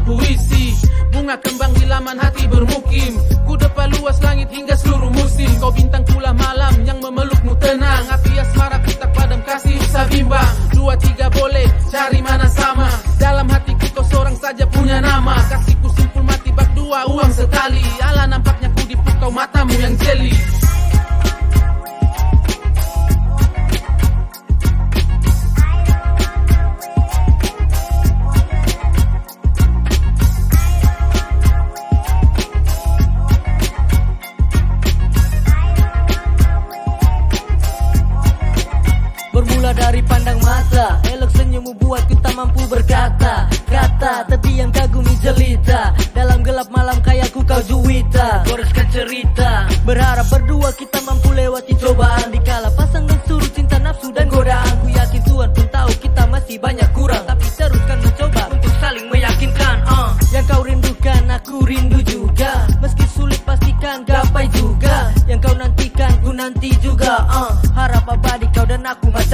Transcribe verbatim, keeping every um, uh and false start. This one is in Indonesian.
puisi. Bunga kembang di laman hati bermukim. Ku depa luas langit hingga seluruh musim. Kau bintang pula malam yang memelukmu tenang. Api asmara kita padam kasih usah bimbang. Dua tiga boleh cari mana sama. Dalam hatiku kau seorang saja punya nama. Kasihku simpul mati bak dua uang sekali. Ala nampaknya ku dipukau matamu yang jeli. Bermula dari pandang mata, elok senyummu buat ku tak mampu berkata kata, tapi yang kagumi jelita. Dalam gelap malam kayak ku kau juwita, goreskan cerita. Berharap berdua kita mampu lewati cobaan. Dikala pasangan suruh cinta nafsu dan godaan. Ku yakin Tuhan pun tahu kita masih banyak kurang, tapi teruskan mencoba untuk saling meyakinkan. uh. Yang kau rindukan aku rindu juga, meski sulit pastikan gapai juga. Yang kau nantikan ku nanti juga. uh. Harap abadi kau dan aku masih